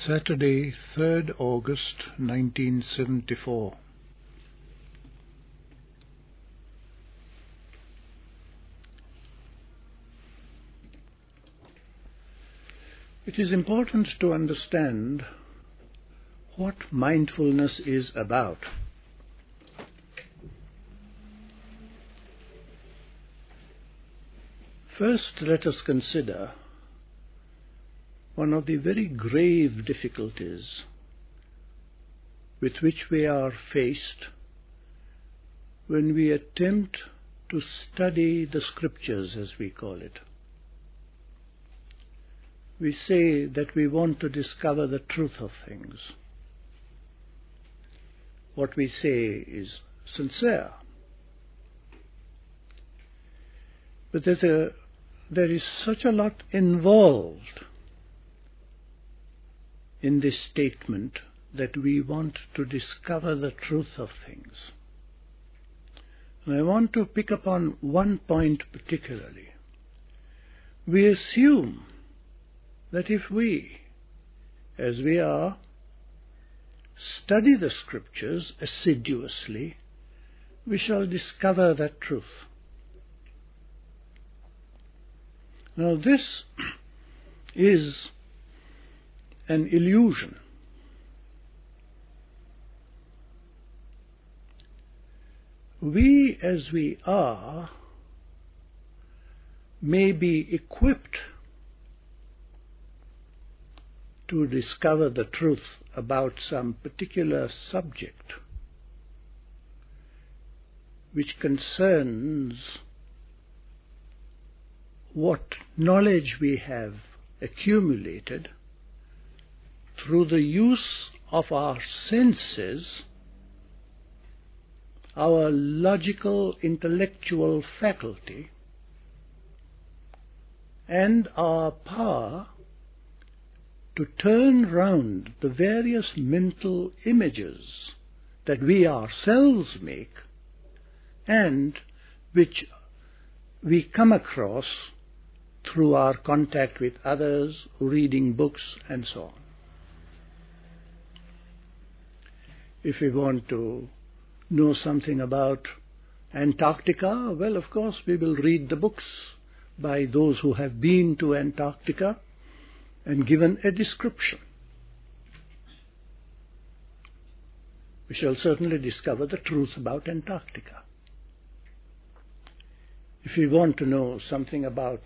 Saturday, 3rd August 1974. It is important to understand what mindfulness is about. First, let us consider one of the very grave difficulties with which we are faced when we attempt to study the scriptures, as we call it. We say that we want to discover the truth of things. What we say is sincere. But there is such a lot involved in this statement that we want to discover the truth of things. And I want to pick up on one point particularly. We assume that if we, as we are, study the scriptures assiduously, we shall discover that truth. Now this is an illusion. We, as we are, may be equipped to discover the truth about some particular subject which concerns what knowledge we have accumulated through the use of our senses, our logical, intellectual faculty, and our power to turn round the various mental images that we ourselves make and which we come across through our contact with others, reading books, and so on. If we want to know something about Antarctica, well, of course, we will read the books by those who have been to Antarctica and given a description. We shall certainly discover the truth about Antarctica. If we want to know something about,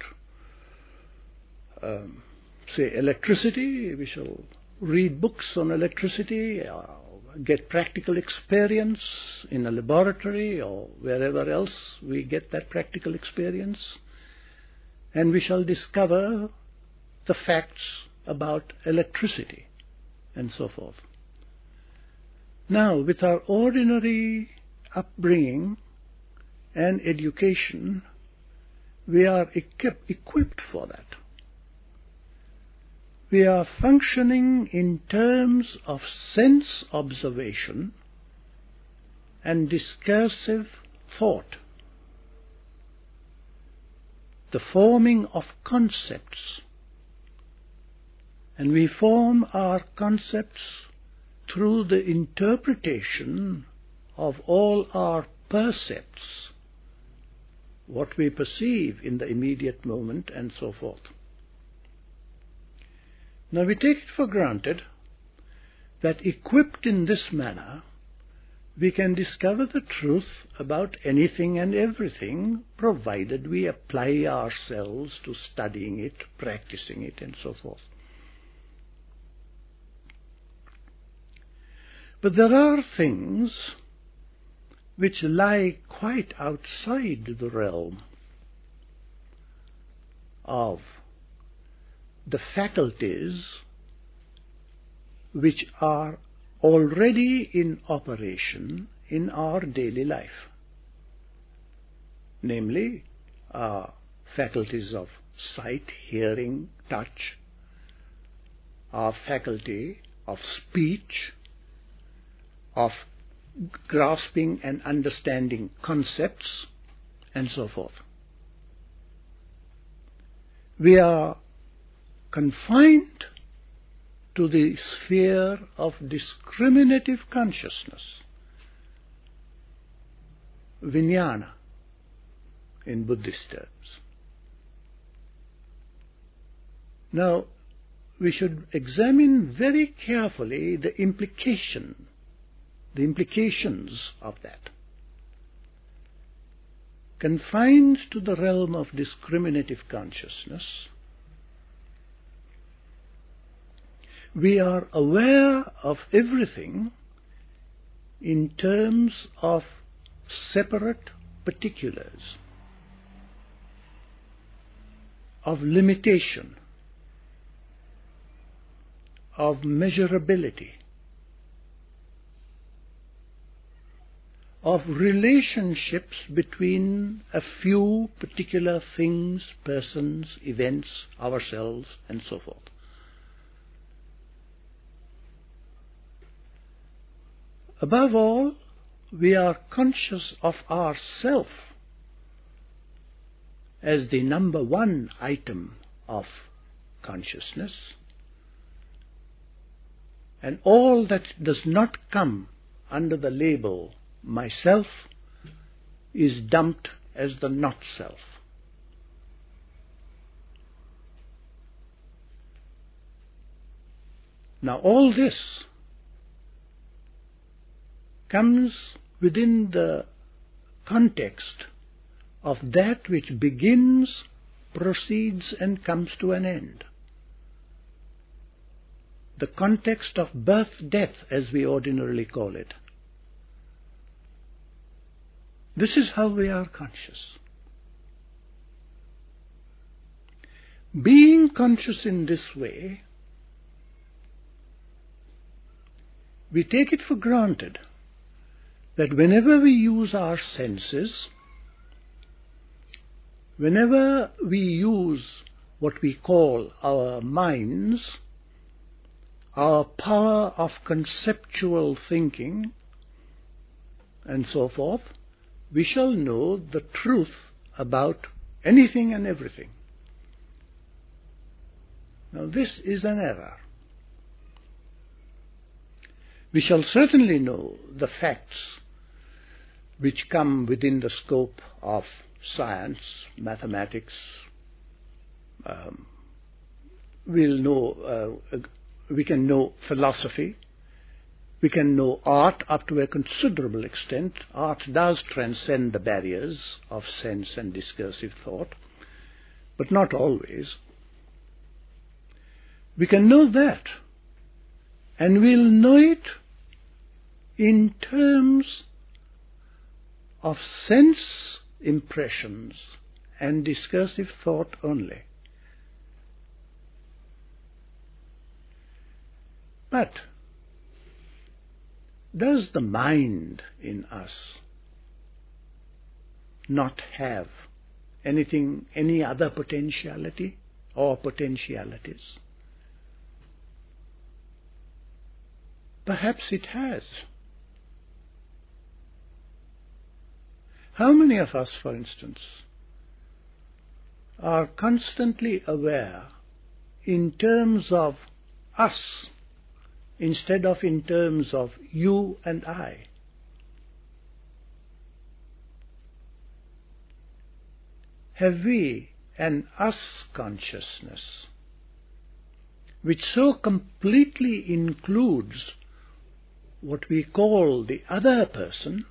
say, electricity, we shall read books on electricity, get practical experience in a laboratory or wherever else we get that practical experience, and we shall discover the facts about electricity and so forth. Now, with our ordinary upbringing and education, we are equipped for that. We are functioning in terms of sense observation and discursive thought, the forming of concepts. And we form our concepts through the interpretation of all our percepts, what we perceive in the immediate moment and so forth. Now we take it for granted that equipped in this manner, we can discover the truth about anything and everything, provided we apply ourselves to studying it, practicing it, and so forth. But there are things which lie quite outside the realm of the faculties which are already in operation in our daily life, namely our faculties of sight, hearing, touch, our faculty of speech, of grasping and understanding concepts, and so forth. We are confined to the sphere of discriminative consciousness, vijnana in Buddhist terms. Now, we should examine very carefully the implications of that. Confined to the realm of discriminative consciousness, we are aware of everything in terms of separate particulars, of limitation, of measurability, of relationships between a few particular things, persons, events, ourselves, and so forth. Above all, we are conscious of ourself as the number one item of consciousness, and all that does not come under the label myself is dumped as the not self. Now all this comes within the context of that which begins, proceeds, and comes to an end. The context of birth-death, as we ordinarily call it. This is how we are conscious. Being conscious in this way, we take it for granted that whenever we use our senses, whenever we use what we call our minds, our power of conceptual thinking, and so forth, we shall know the truth about anything and everything. Now this is an error. We shall certainly know the facts which come within the scope of science, mathematics. We can know philosophy. We can know art up to a considerable extent. Art does transcend the barriers of sense and discursive thought, but not always. We can know that, and we'll know it in terms of sense impressions and discursive thought only. But does the mind in us not have any other potentiality or potentialities? Perhaps it has. How many of us, for instance, are constantly aware in terms of us instead of in terms of you and I? Have we an us consciousness which so completely includes what we call the other person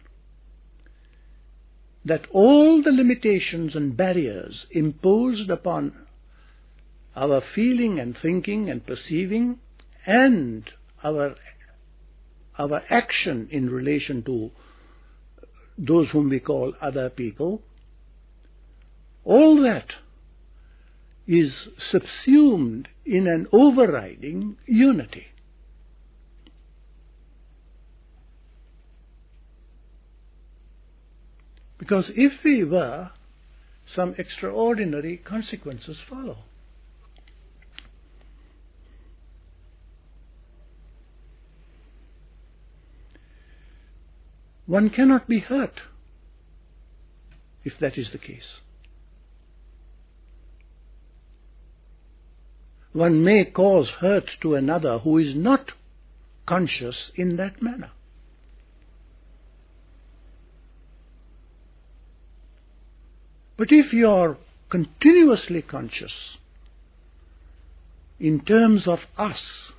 that all the limitations and barriers imposed upon our feeling and thinking and perceiving and our action in relation to those whom we call other people, all that is subsumed in an overriding unity. Because if we were, some extraordinary consequences follow. One cannot be hurt if that is the case. one may cause hurt to another who is not conscious in that manner. But if you are continuously conscious in terms of us,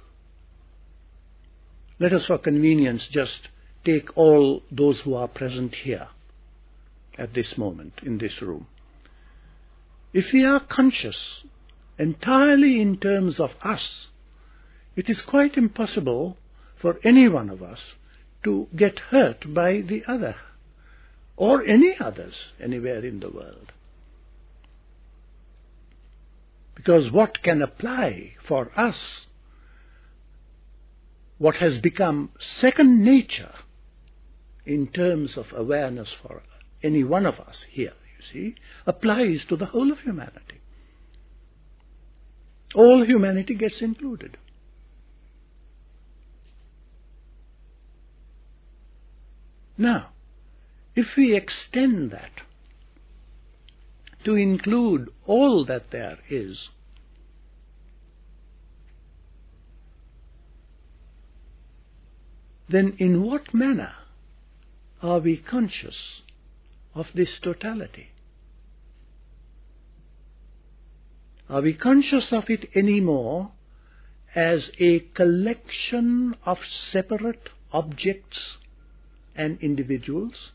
let us for convenience just take all those who are present here at this moment in this room. If we are conscious entirely in terms of us, it is quite impossible for any one of us to get hurt by the other, or any others anywhere in the world. Because what can apply for us, what has become second nature in terms of awareness for any one of us here, you see, applies to the whole of humanity. All humanity gets included. Now, if we extend that to include all that there is, then in what manner are we conscious of this totality? Are we conscious of it any more as a collection of separate objects and individuals?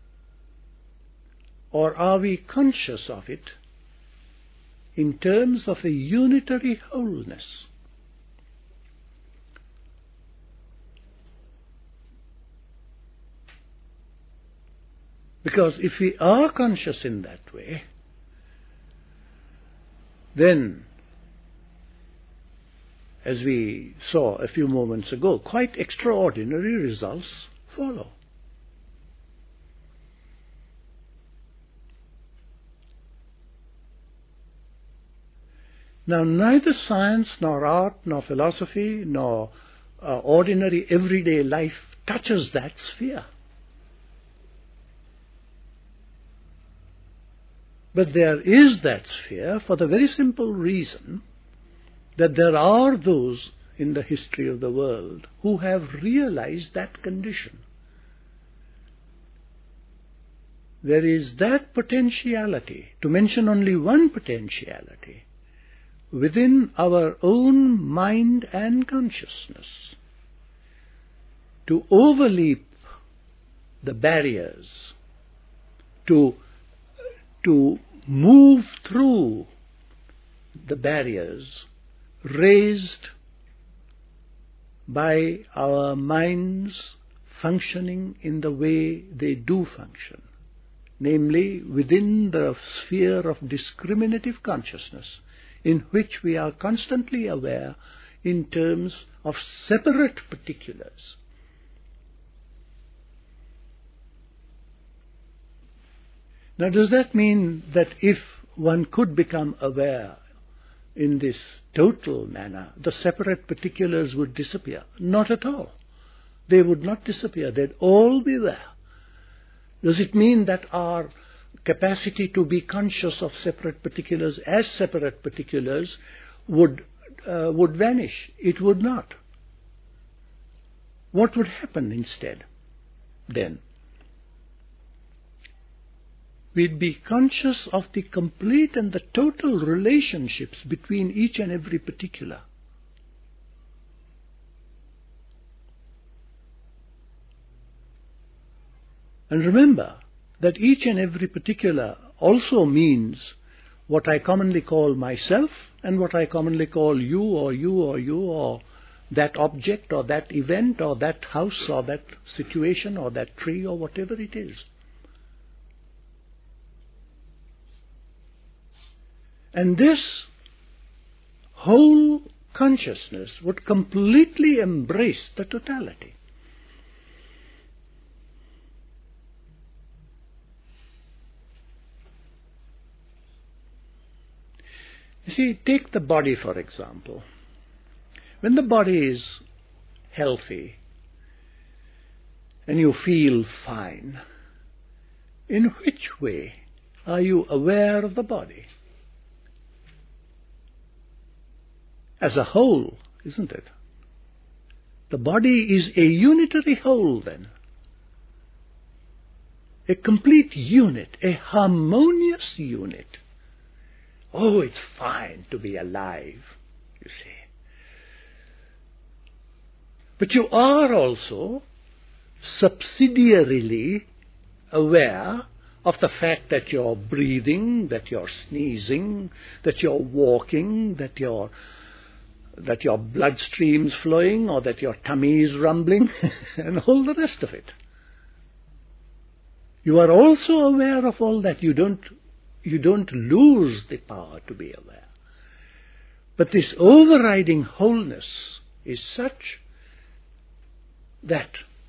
Or are we conscious of it in terms of a unitary wholeness? Because if we are conscious in that way, then, as we saw a few moments ago, quite extraordinary results follow. Now, neither science, nor art, nor philosophy, nor ordinary everyday life touches that sphere. But there is that sphere for the very simple reason that there are those in the history of the world who have realized that condition. There is that potentiality, to mention only one potentiality, within our own mind and consciousness, to overleap the barriers, to move through the barriers raised by our minds functioning in the way they do function, namely within the sphere of discriminative consciousness, in which we are constantly aware in terms of separate particulars. Now, does that mean that if one could become aware in this total manner, the separate particulars would disappear? Not at all. They would not disappear. They'd all be there. Does it mean that our capacity to be conscious of separate particulars as separate particulars would vanish? It would not. What would happen instead then? We'd be conscious of the complete and the total relationships between each and every particular. And remember that each and every particular also means what I commonly call myself and what I commonly call you or you or you, or that object or that event or that house or that situation or that tree or whatever it is. And this whole consciousness would completely embrace the totality. You see, take the body for example. When the body is healthy and you feel fine, in which way are you aware of the body? as a whole, isn't it? The body is a unitary whole then. A complete unit, a harmonious unit. Oh, it's fine to be alive, you see. But you are also subsidiarily aware of the fact that you're breathing, that you're sneezing, that you're walking, that your bloodstream's flowing, or that your tummy is rumbling, and all the rest of it. You are also aware of all that. You don't lose the power to be aware. But this overriding wholeness is such that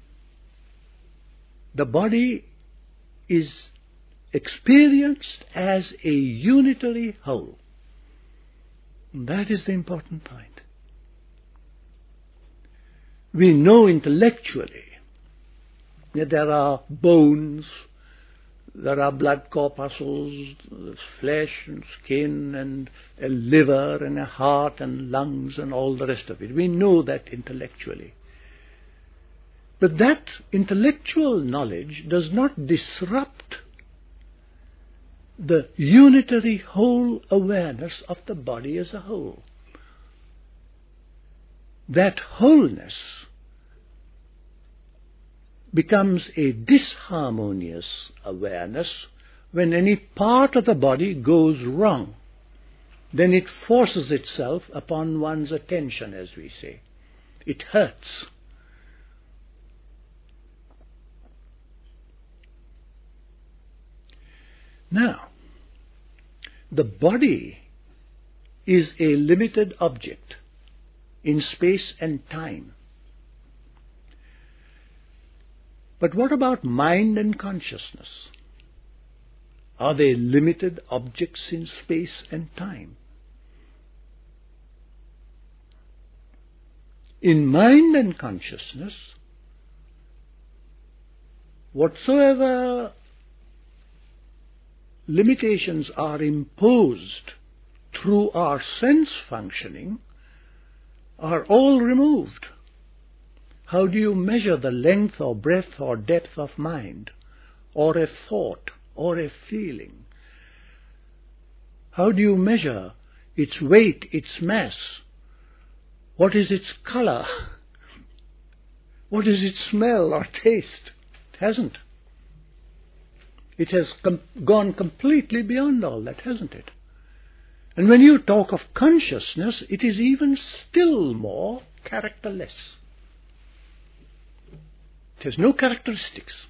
the body is experienced as a unitary whole. That is the important point. We know intellectually that there are bones, there are blood corpuscles, flesh and skin, and a liver and a heart and lungs and all the rest of it. We know that intellectually. But that intellectual knowledge does not disrupt the unitary whole awareness of the body as a whole. That wholeness becomes a disharmonious awareness when any part of the body goes wrong. Then it forces itself upon one's attention, as we say. It hurts. Now, the body is a limited object in space and time. But what about mind and consciousness? Are they limited objects in space and time? In mind and consciousness, whatsoever limitations are imposed through our sense functioning are all removed. How do you measure the length or breadth or depth of mind, or a thought, or a feeling? How do you measure its weight, its mass? What is its color? What is its smell or taste? It hasn't. It has gone completely beyond all that, hasn't it? And when you talk of consciousness, it is even still more characterless. It has no characteristics.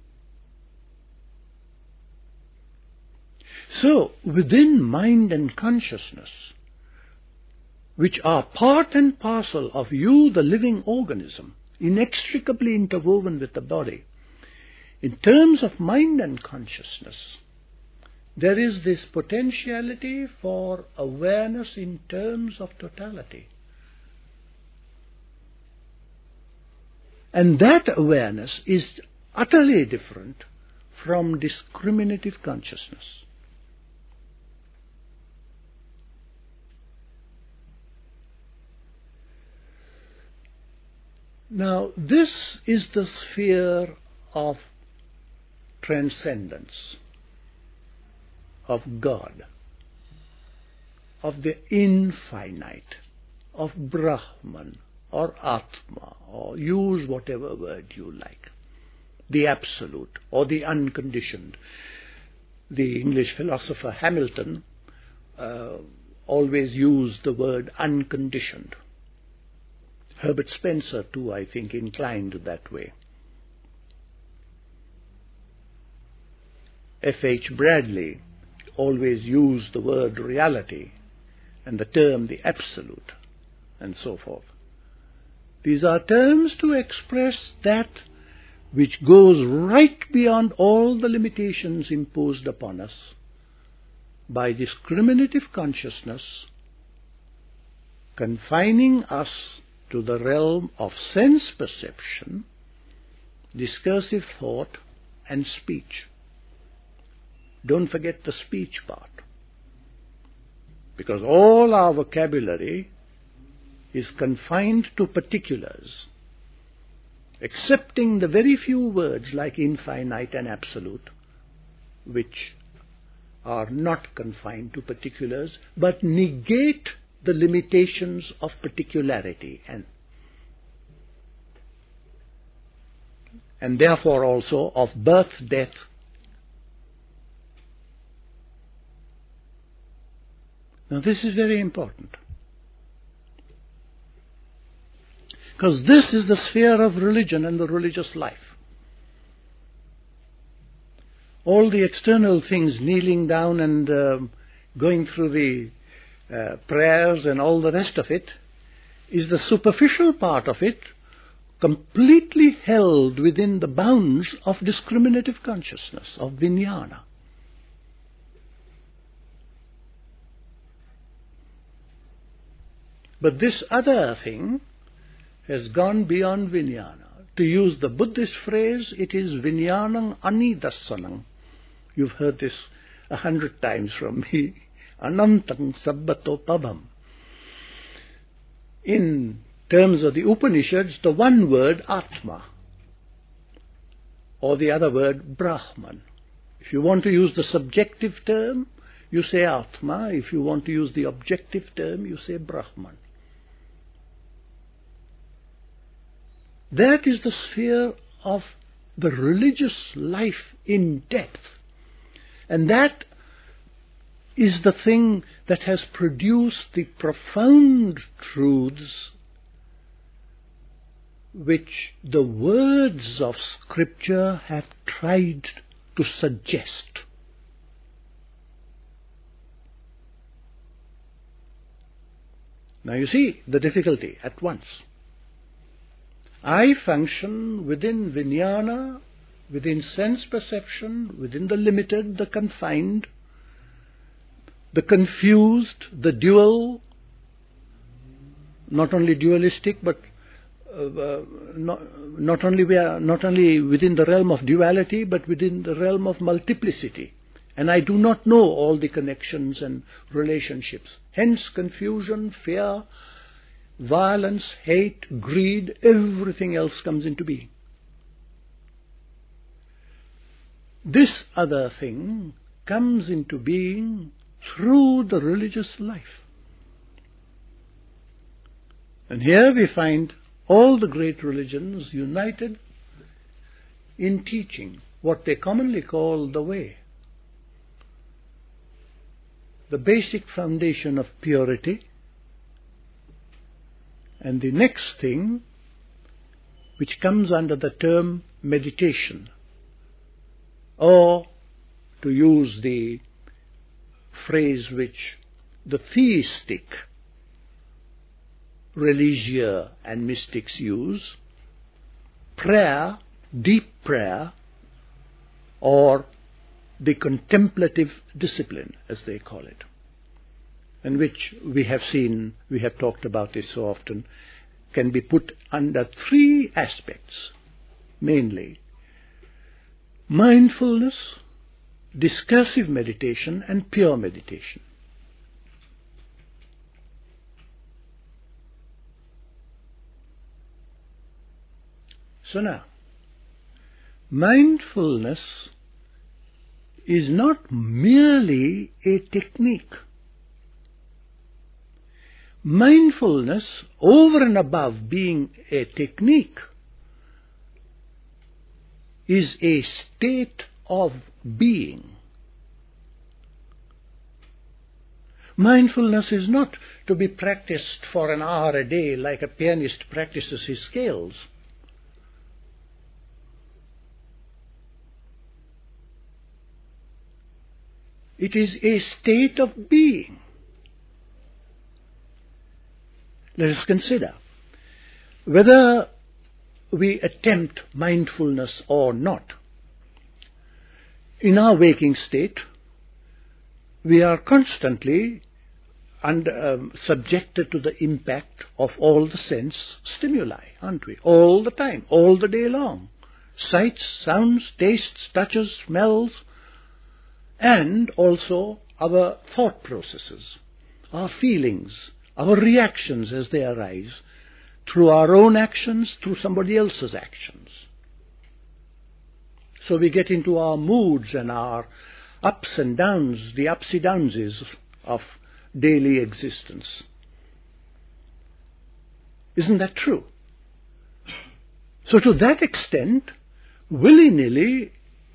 So, within mind and consciousness, which are part and parcel of you, the living organism, inextricably interwoven with the body, in terms of mind and consciousness, there is this potentiality for awareness in terms of totality. And that awareness is utterly different from discriminative consciousness. Now, this is the sphere of transcendence, of God, of the infinite, of Brahman, or Atma, or use whatever word you like, the absolute, or the unconditioned. The English philosopher Hamilton always used the word unconditioned. Herbert Spencer, too, I think, inclined that way. F.H. Bradley always used the word reality and the term the absolute, and so forth. These are terms to express that which goes right beyond all the limitations imposed upon us by discriminative consciousness, confining us to the realm of sense perception, discursive thought, and speech. Don't forget the speech part, because all our vocabulary is confined to particulars, excepting the very few words like infinite and absolute, which are not confined to particulars, but negate the limitations of particularity and therefore also of birth, death. Now this is very important, because this is the sphere of religion and the religious life. All the external things, kneeling down and going through the prayers and all the rest of it, is the superficial part of it, completely held within the bounds of discriminative consciousness, of vijnana. But this other thing has gone beyond vijnana. To use the Buddhist phrase, it is vijnanam anidasanam. You've heard this 100 times from me. Anantam sabbato pabam. In terms of the Upanishads, the one word Atma, or the other word Brahman. If you want to use the subjective term, you say Atma. If you want to use the objective term, you say Brahman. That is the sphere of the religious life in depth. And that is the thing that has produced the profound truths which the words of Scripture have tried to suggest. Now you see the difficulty at once. I function within vijnana, within sense perception, within the limited, the confined, the confused, the dual, not only dualistic, but not only within the realm of duality, but within the realm of multiplicity. And I do not know all the connections and relationships. Hence confusion, fear, violence, hate, greed, everything else comes into being. This other thing comes into being through the religious life. And here we find all the great religions united in teaching what they commonly call the way. The basic foundation of purity. And the next thing, which comes under the term meditation, or to use the phrase which the theistic religio and mystics use, prayer, deep prayer, or the contemplative discipline, as they call it, and which we have talked about this so often, can be put under three aspects, mainly mindfulness, discursive meditation, and pure meditation. So now, mindfulness is not merely a technique. Mindfulness, over and above being a technique, is a state of being. Mindfulness is not to be practiced for an hour a day like a pianist practices his scales. It is a state of being. Let us consider whether we attempt mindfulness or not. In our waking state, we are constantly subjected to the impact of all the sense stimuli, aren't we? All the time, all the day long. Sights, sounds, tastes, touches, smells, and also our thought processes, our feelings, our reactions as they arise, through our own actions, through somebody else's actions. So we get into our moods and our ups and downs, the upsy downsies of daily existence. Isn't that true? So to that extent, willy-nilly,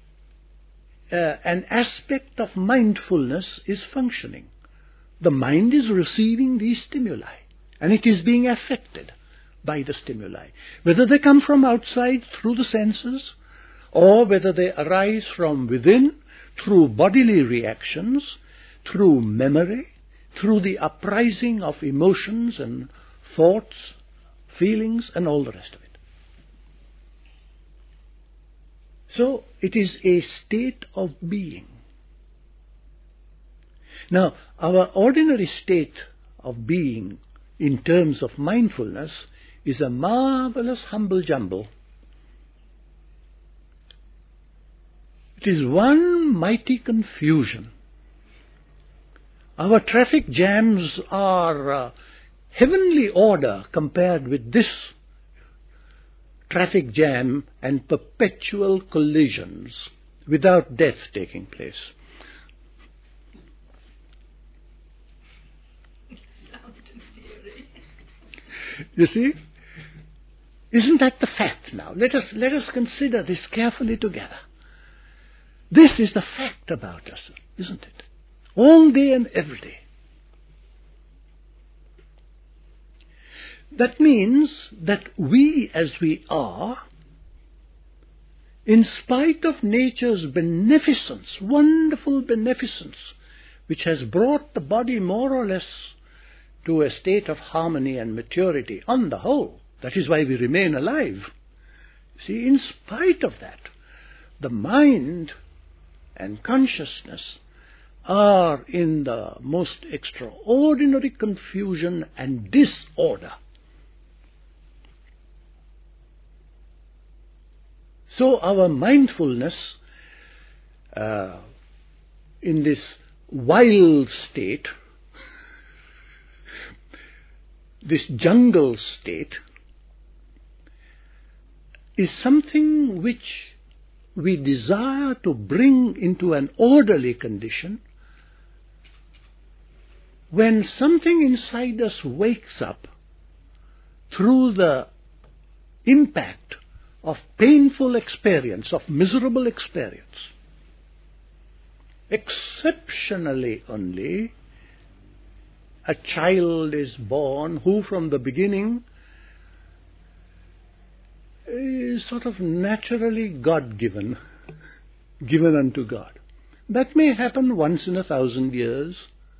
an aspect of mindfulness is functioning. The mind is receiving these stimuli, and it is being affected by the stimuli, whether they come from outside through the senses, or whether they arise from within through bodily reactions, through memory, through the uprising of emotions and thoughts, feelings, and all the rest of it. So it is a state of being. Now, our ordinary state of being in terms of mindfulness is a marvelous humble jumble. It is one mighty confusion. Our traffic jams are heavenly order compared with this traffic jam and perpetual collisions without death taking place. You see? Isn't that the fact now? Let us consider this carefully together. This is the fact about us, isn't it? All day and every day. That means that we as we are, in spite of nature's beneficence, wonderful beneficence, which has brought the body more or less to a state of harmony and maturity on the whole, that is why we remain alive. See, in spite of that, the mind and consciousness are in the most extraordinary confusion and disorder. So our mindfulness in this wild state, this jungle state, is something which we desire to bring into an orderly condition when something inside us wakes up through the impact of painful experience, of miserable experience. Exceptionally only, a child is born who from the beginning is sort of naturally God-given, given unto God. That may happen once in 1,000 years.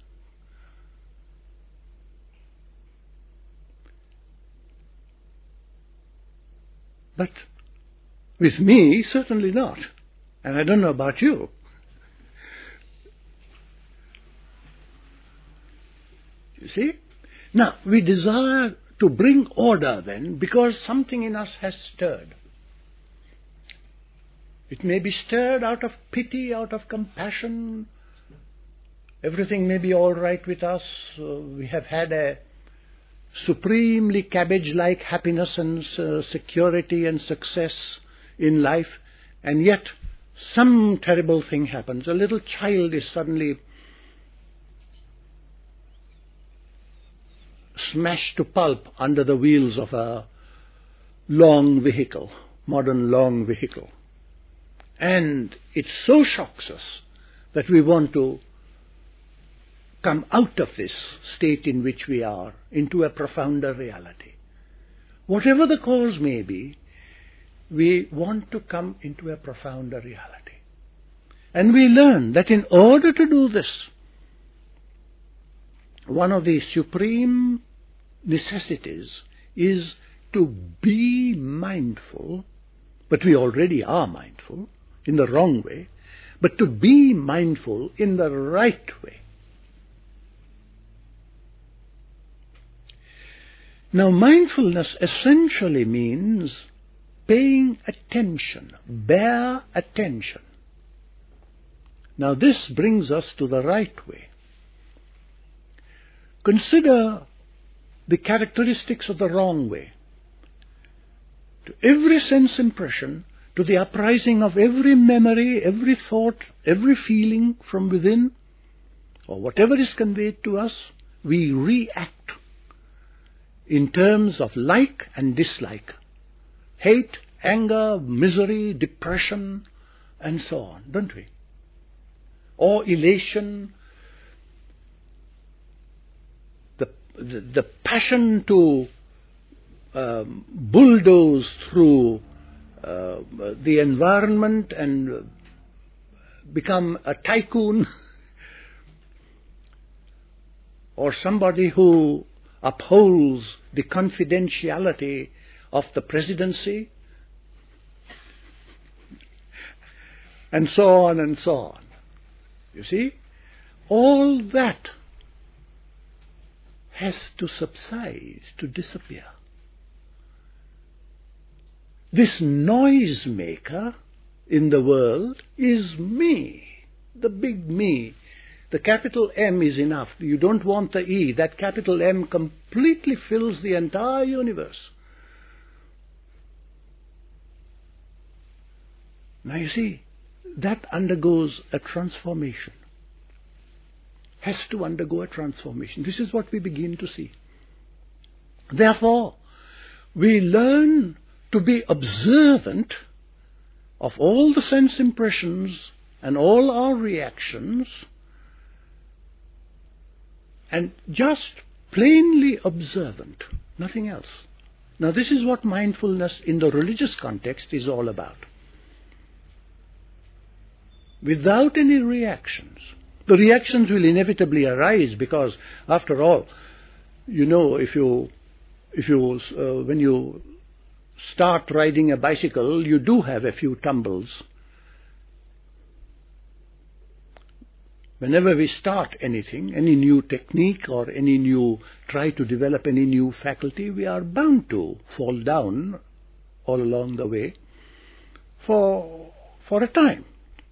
But with me, certainly not. And I don't know about you. You see? Now, we desire to bring order then because something in us has stirred. It may be stirred out of pity, out of compassion. Everything may be all right with us. We have had a supremely cabbage-like happiness and security and success in life, and yet some terrible thing happens. A little child is suddenly smashed to pulp under the wheels of a long vehicle, modern long vehicle. And it so shocks us that we want to come out of this state in which we are into a profounder reality. Whatever the cause may be, we want to come into a profounder reality. And we learn that in order to do this, one of the supreme necessities is to be mindful, but we already are mindful in the wrong way, but to be mindful in the right way. Now, mindfulness essentially means paying attention, bare attention. Now, this brings us to the right way. Consider the characteristics of the wrong way. To every sense impression, to the uprising of every memory, every thought, every feeling from within, or whatever is conveyed to us, we react in terms of like and dislike, hate, anger, misery, depression, and so on, don't we? Or elation, the passion to bulldoze through the environment and become a tycoon or somebody who upholds the confidentiality of the presidency, and so on and so on. You see, all that has to subside, to disappear. This noisemaker in the world is me, the big me. The capital M is enough. You don't want the E. That capital M completely fills the entire universe. Now you see, that undergoes a transformation. Has to undergo a transformation. This is what we begin to see. Therefore, we learn to be observant of all the sense impressions and all our reactions, and just plainly observant, nothing else. Now this is what mindfulness in the religious context is all about. Without any reactions. The reactions will inevitably arise because, after all, you know, when you start riding a bicycle, you do have a few tumbles. Whenever we start anything, any new technique or try to develop any new faculty, we are bound to fall down all along the way for a time.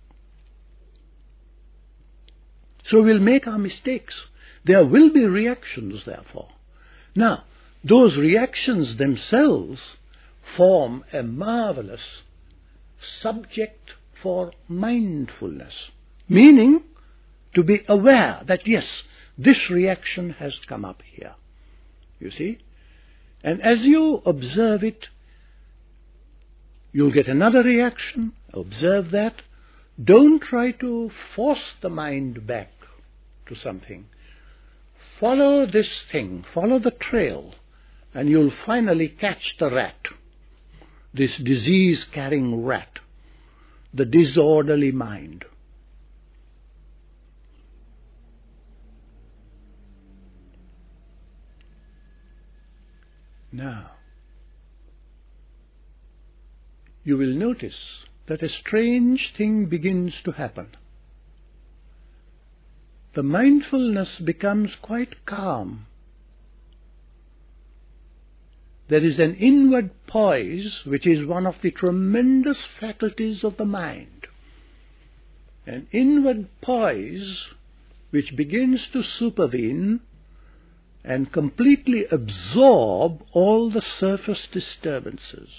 So we'll make our mistakes. There will be reactions, therefore. Now, those reactions themselves form a marvelous subject for mindfulness, meaning to be aware that, yes, this reaction has come up here, you see. And as you observe it, you'll get another reaction. Observe that. Don't try to force the mind back to something. Follow this thing, follow the trail, and you'll finally catch the rat, this disease-carrying rat, the disorderly mind. Now, you will notice that a strange thing begins to happen. The mindfulness becomes quite calm. There is an inward poise which is one of the tremendous faculties of the mind. An inward poise which begins to supervene and completely absorb all the surface disturbances.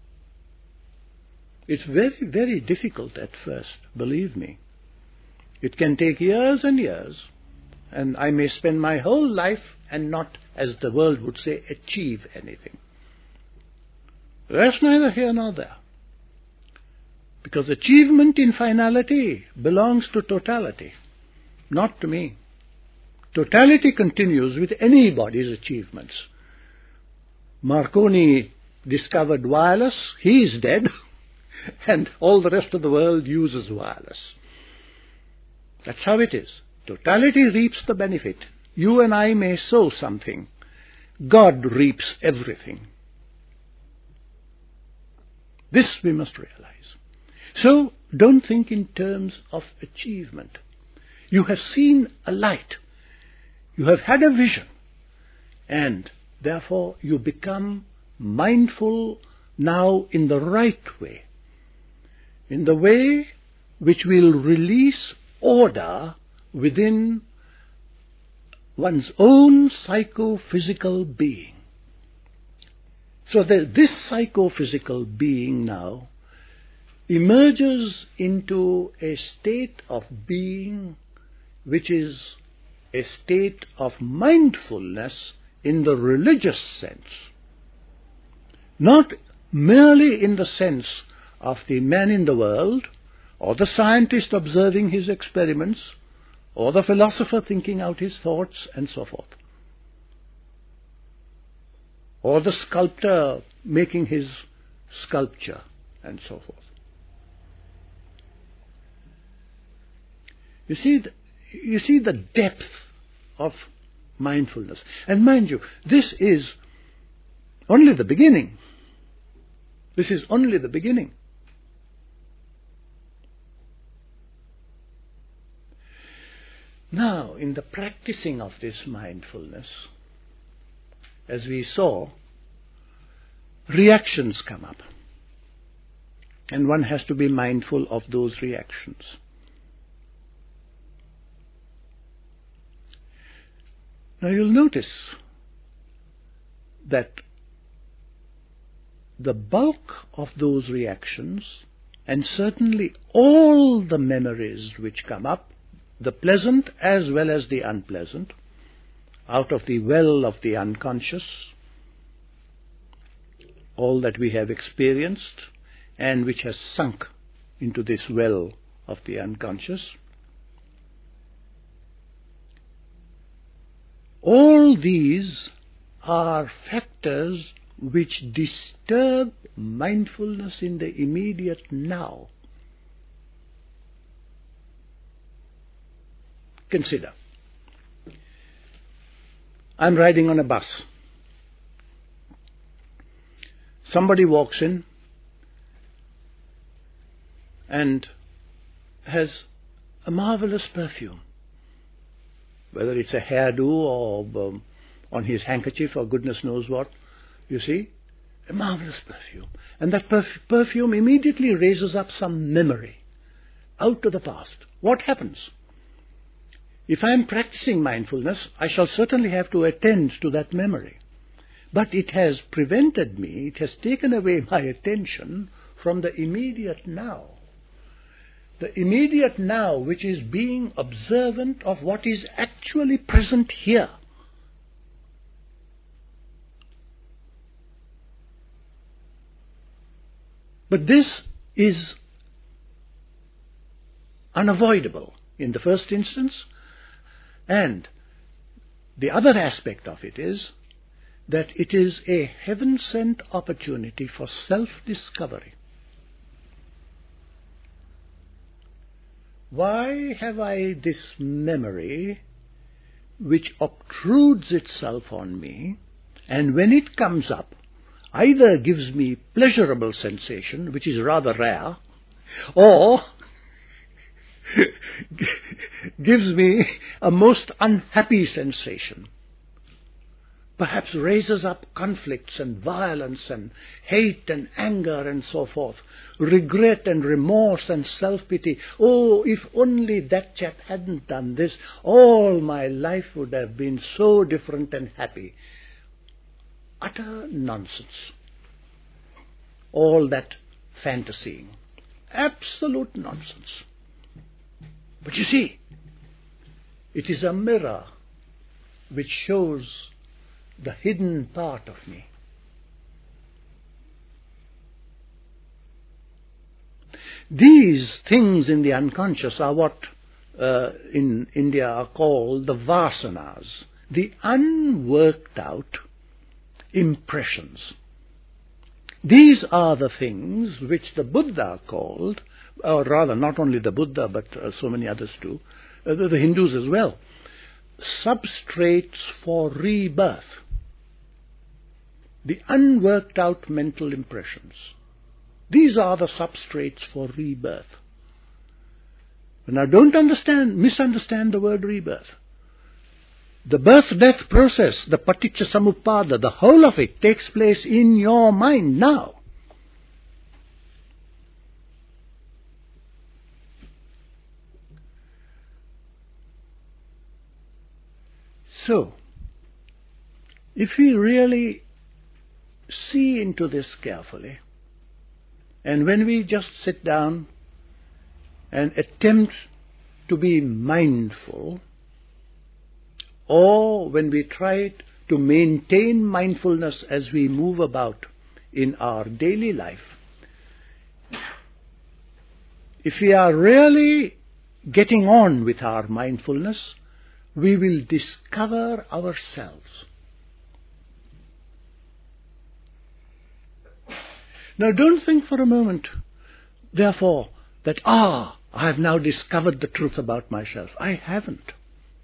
It's very, very difficult at first, believe me. It can take years and years, and I may spend my whole life and not, as the world would say, achieve anything. That's neither here nor there. Because achievement in finality belongs to totality, not to me. Totality continues with anybody's achievements. Marconi discovered wireless, he is dead, and all the rest of the world uses wireless. That's how it is. Totality reaps the benefit. You and I may sow something. God reaps everything. This we must realize. So don't think in terms of achievement. You have seen a light. You have had a vision. And therefore you become mindful now in the right way. In the way which will release order within one's own psychophysical being. So this psychophysical being now emerges into a state of being which is a state of mindfulness in the religious sense, not merely in the sense of the man in the world, or the scientist observing his experiments, or the philosopher thinking out his thoughts, and so forth, or the sculptor making his sculpture, and so forth. You see the depth of mindfulness. And mind you, this is only the beginning. This is only the beginning. Now, in the practicing of this mindfulness, as we saw, reactions come up. And one has to be mindful of those reactions. Now you'll notice that the bulk of those reactions, and certainly all the memories which come up, the pleasant as well as the unpleasant, out of the well of the unconscious, all that we have experienced and which has sunk into this well of the unconscious, all these are factors which disturb mindfulness in the immediate now. Consider, I'm riding on a bus. Somebody walks in and has a marvelous perfume, whether it's a hairdo or on his handkerchief or goodness knows what, you see, a marvelous perfume. And that perfume immediately raises up some memory out to the past. What happens? If I am practicing mindfulness, I shall certainly have to attend to that memory. But it has prevented me, it has taken away my attention from the immediate now. The immediate now, which is being observant of what is actually present here. But this is unavoidable in the first instance, and the other aspect of it is that it is a heaven-sent opportunity for self-discovery. Why have I this memory which obtrudes itself on me, and when it comes up, either gives me pleasurable sensation, which is rather rare, or gives me a most unhappy sensation, perhaps raises up conflicts and violence and hate and anger and so forth, regret and remorse and self-pity. Oh, if only that chap hadn't done this, all my life would have been so different and happy. Utter nonsense. All that fantasying. Absolute nonsense. But you see, it is a mirror which shows the hidden part of me. These things in the unconscious are what in India are called the vasanas, the unworked out impressions. These are the things which the Buddha called, or rather not only the Buddha but so many others too, the Hindus as well, substrates for rebirth. The unworked out mental impressions. These are the substrates for rebirth. Now don't misunderstand the word rebirth. The birth-death process, the paticca samuppada, the whole of it takes place in your mind now. So, if we really see into this carefully, and when we just sit down and attempt to be mindful, or when we try to maintain mindfulness as we move about in our daily life, if we are really getting on with our mindfulness, we will discover ourselves. Now don't think for a moment, therefore, that, I have now discovered the truth about myself. I haven't.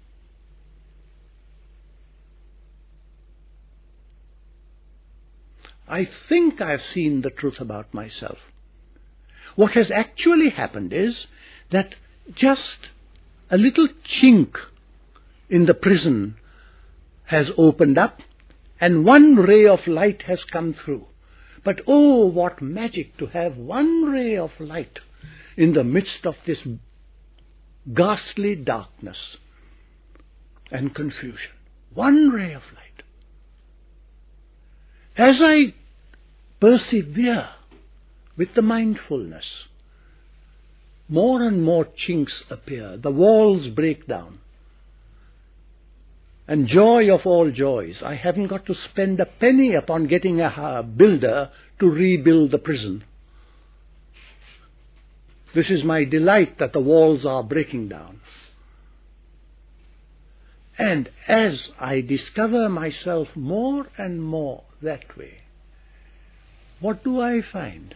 I think I've seen the truth about myself. What has actually happened is that just a little chink in the prison has opened up, and one ray of light has come through. But oh, what magic to have one ray of light in the midst of this ghastly darkness and confusion. One ray of light. As I persevere with the mindfulness, more and more chinks appear, the walls break down. And joy of all joys, I haven't got to spend a penny upon getting a builder to rebuild the prison. This is my delight, that the walls are breaking down. And as I discover myself more and more that way, what do I find?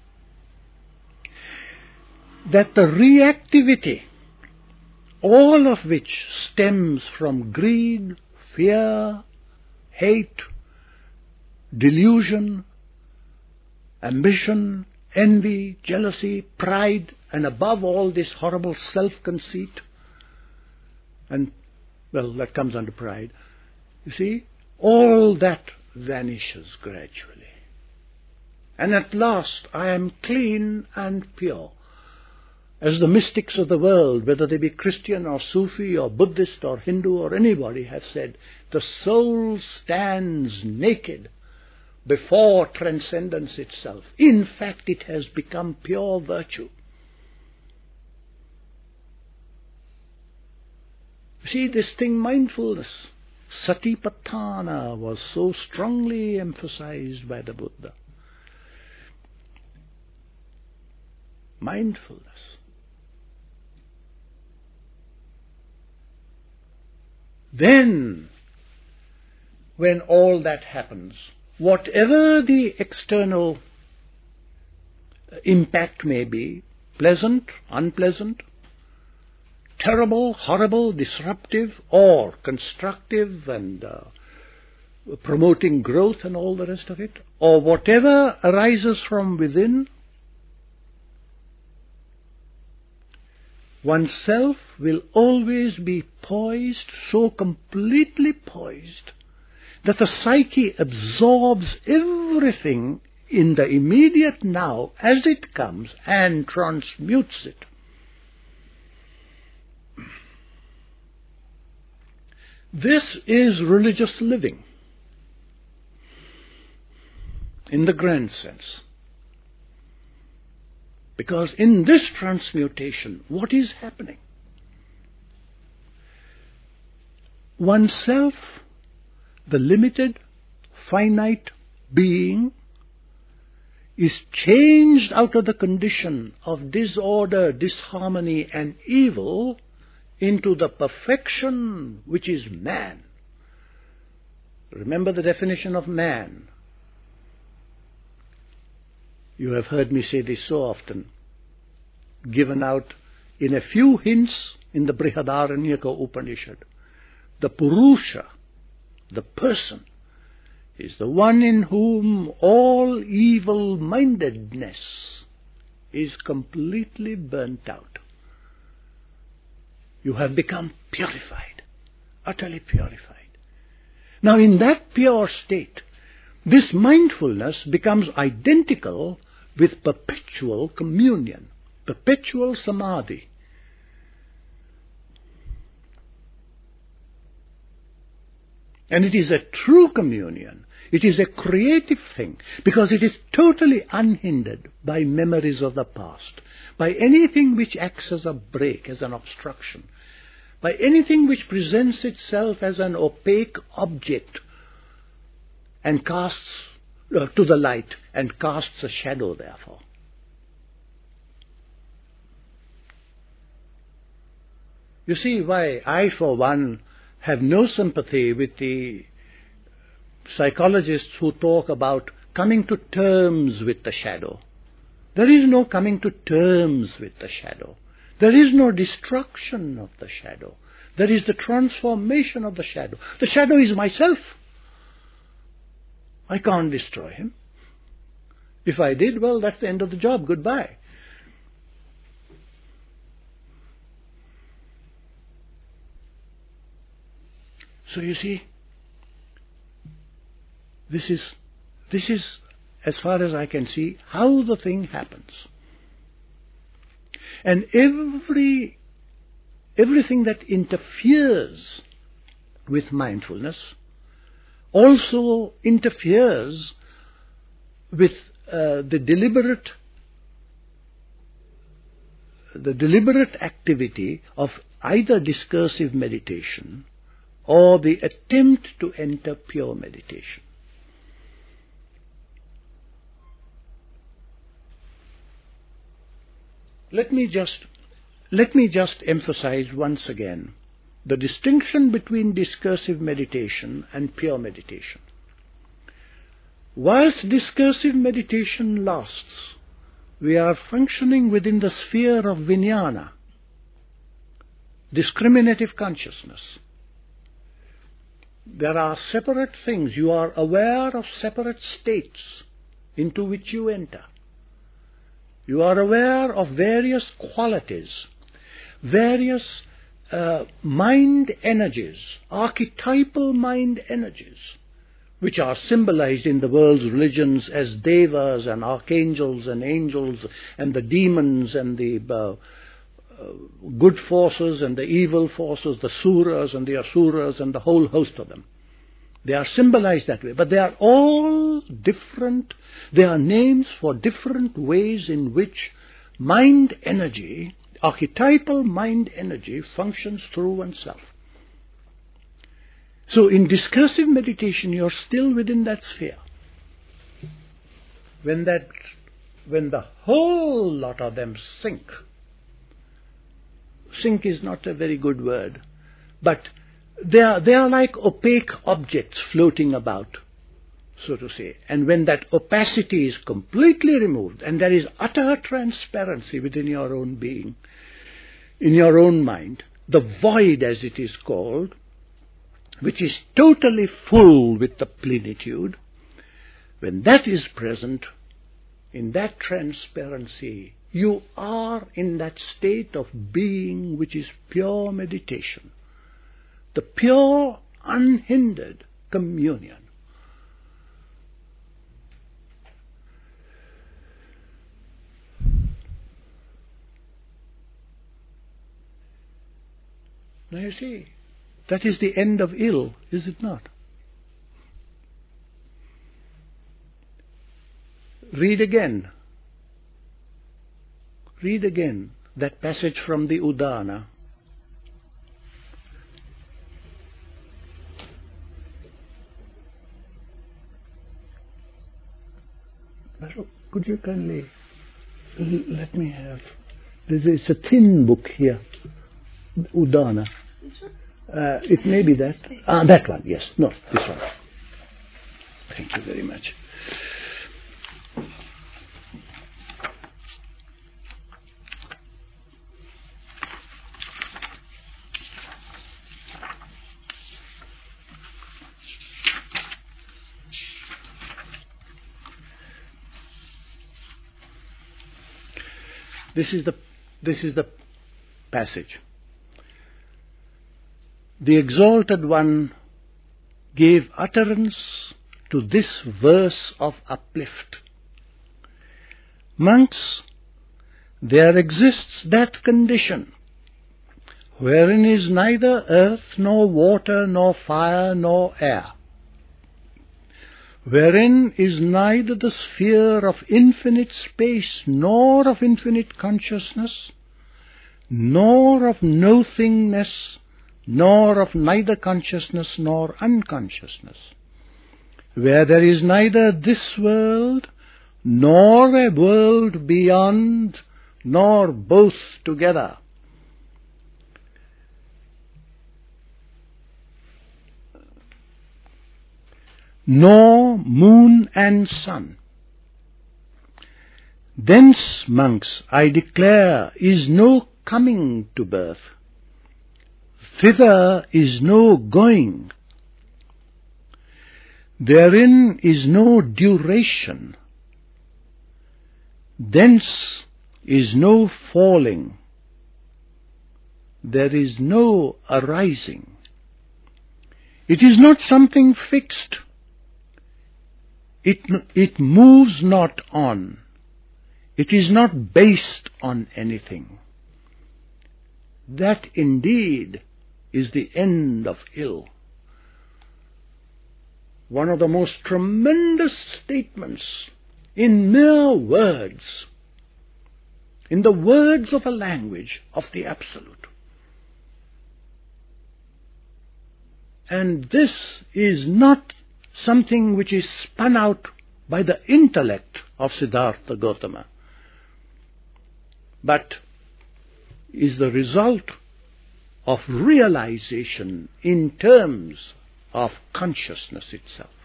That the reactivity, all of which stems from greed, fear, hate, delusion, ambition, envy, jealousy, pride, and above all this horrible self-conceit, and, well, that comes under pride. You see, all that vanishes gradually. And at last I am clean and pure. As the mystics of the world, whether they be Christian or Sufi or Buddhist or Hindu or anybody, have said, the soul stands naked before transcendence itself. In fact, it has become pure virtue. See, this thing, mindfulness, satipatthana, was so strongly emphasized by the Buddha. Mindfulness. Then, when all that happens, whatever the external impact may be, pleasant, unpleasant, terrible, horrible, disruptive, or constructive and promoting growth and all the rest of it, or whatever arises from within, oneself will always be poised, so completely poised, that the psyche absorbs everything in the immediate now as it comes and transmutes it. This is religious living in the grand sense. Because in this transmutation, what is happening? Oneself, the limited, finite being, is changed out of the condition of disorder, disharmony, and evil into the perfection which is man. Remember the definition of man. You have heard me say this so often, given out in a few hints in the Brihadaranyaka Upanishad. The Purusha, the person, is the one in whom all evil-mindedness is completely burnt out. You have become purified, utterly purified. Now in that pure state, this mindfulness becomes identical with perpetual communion, perpetual samadhi. And it is a true communion. It is a creative thing because it is totally unhindered by memories of the past, by anything which acts as a break, as an obstruction, by anything which presents itself as an opaque object and casts to the light and casts a shadow therefore. You see why I, for one, have no sympathy with the psychologists who talk about coming to terms with the shadow. There is no coming to terms with the shadow. There is no destruction of the shadow. There is the transformation of the shadow. The shadow is myself. I can't destroy him. If I did, well, that's the end of the job. Goodbye. So you see, this is, as far as I can see, how the thing happens. And everything that interferes with mindfulness also interferes with the deliberate activity of either discursive meditation or the attempt to enter pure meditation. Let me just emphasize once again the distinction between discursive meditation and pure meditation. Whilst discursive meditation lasts, we are functioning within the sphere of vijnana, discriminative consciousness. There are separate things. You are aware of separate states into which you enter. You are aware of various qualities, various mind energies, archetypal mind energies, which are symbolized in the world's religions as devas and archangels and angels and the demons and the good forces and the evil forces, the suras and the asuras and the whole host of them. They are symbolized that way, but they are all different. They are names for different ways in which mind energy, archetypal mind energy, functions through oneself. So in discursive meditation, you're still within that sphere. When the whole lot of them sink is not a very good word, but they are like opaque objects floating about, so to say. And when that opacity is completely removed and there is utter transparency within your own being, in your own mind, the void as it is called, which is totally full with the plenitude, when that is present, in that transparency, you are in that state of being which is pure meditation, the pure, unhindered communion. Now you see, that is the end of ill, is it not? Read again that passage from the Udana. Could you kindly let me have... It's a thin book here, Udana. This one? It may be that. That one, yes. No, this one. Thank you very much. This is the passage. The Exalted One gave utterance to this verse of uplift. Monks, there exists that condition wherein is neither earth, nor water, nor fire, nor air, wherein is neither the sphere of infinite space, nor of infinite consciousness, nor of nothingness, nor of neither consciousness nor unconsciousness, where there is neither this world, nor a world beyond, nor both together. Nor moon and sun. Thence, monks, I declare, is no coming to birth. Thither is no going. Therein is no duration. Thence is no falling. There is no arising. It is not something fixed. It moves not on. It is not based on anything. That indeed is the end of ill. One of the most tremendous statements in mere words, in the words of a language of the Absolute. And this is not something which is spun out by the intellect of Siddhartha Gautama, but is the result of realization in terms of consciousness itself.